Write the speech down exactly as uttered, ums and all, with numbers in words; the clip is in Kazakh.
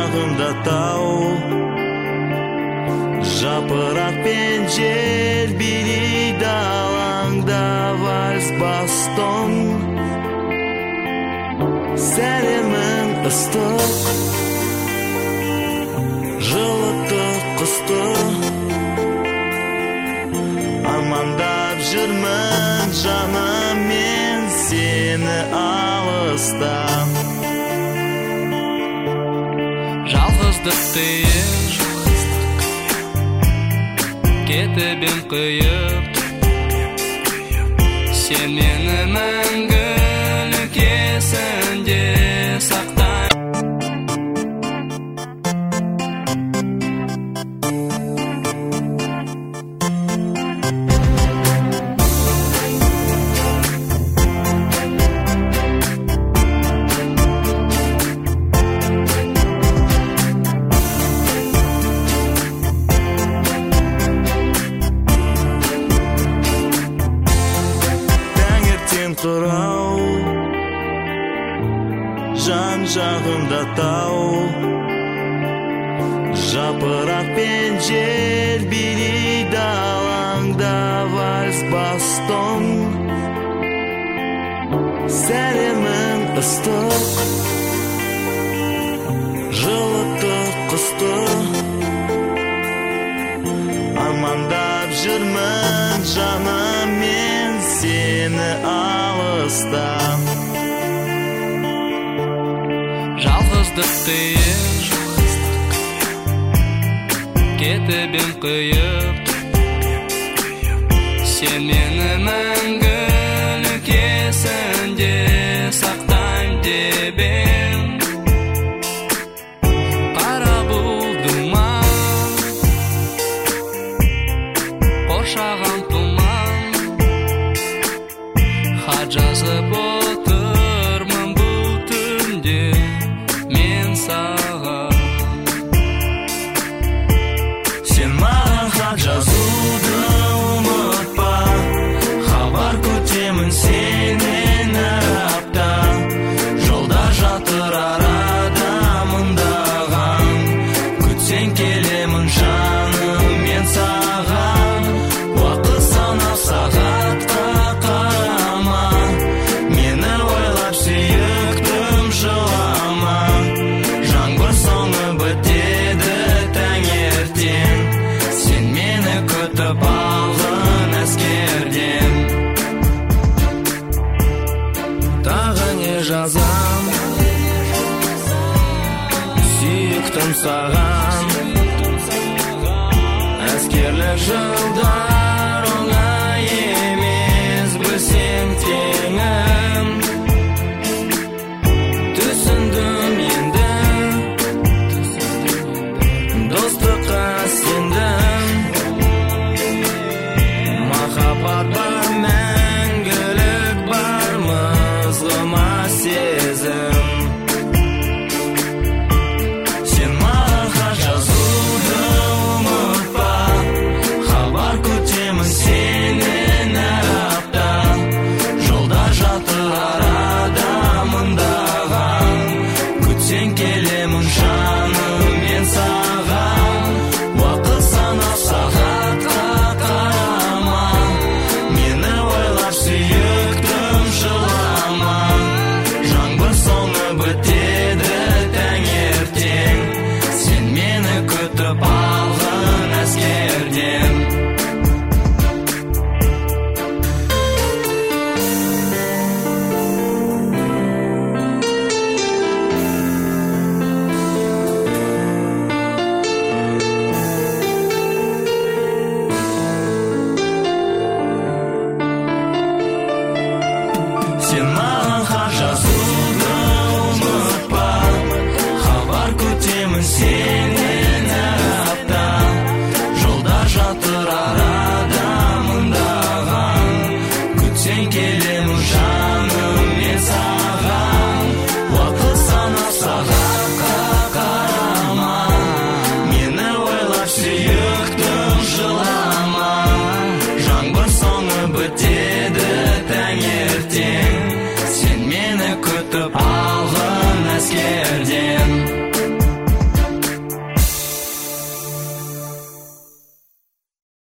жағымда тау, жапырақпен жел билейді алаңда вальс бастон. Сәлемің ыстық, жылытты қысты, армандап жүрмін жаным мен сені алыста. Жалғыздықты кетіп ем қиып, сен мені мәңгілік есінде сақта. Қырау, жан жағымда тау, жапырақпен жел билейді алаңда вальс бастон. Сәлемің ыстық, жылытты қысты, армандап жүрмін жаным мен сені алыста. Жалғыздықты кетіп ем қиып, сен мені мәңгілік есінде сақтайын деп ем. Қара бұлдыма қоршаған тұман, хат жазып отырмын бұл түнде мен саған. Сен маған хат жазуды ұмытпа, хабар күтемін сенен әр апта. Жолда жатыр арада мыңдаған, күтсең келемін жаным мен саған. Уақыт санап сағатқа қарама, мені ойлап сүйіктім жылама. Жаңбыр соңы бітеді таңертең, сен мені күтіп алғын әскерден. Тағы не жазам, сүйіктім саған. Әскерлік жылдар оңай емес, білсең теңім. Түсіндім енді, достыққа сендім. Махаббат бар, мәңгілік бар, мызғыма сезім. Сен маған хат жазуды ұмытпа, хабар күтемін сенен әр апта. Жолда жатыр арада мыңдаған, күтсең келемін жаным мен саған. Уақыт санап сағатқа қарама, мені ойлап сүйіктім жылама. Жаңбыр соңы бітеді таңертең, сен мені күтіп алғын әскерден. Сен маған хат жазуды ұмытпа, хабар күтемін сенен әр апта. Жолда жатыр арада мыңдаған, күтсең келемін жаным мен саған. Уақыт санап сағатқа қарама, мені ойлап сүйіктім жылама. Жаңбыр соңы бітеді таңертең, сен мені күтіп алғын әскерден.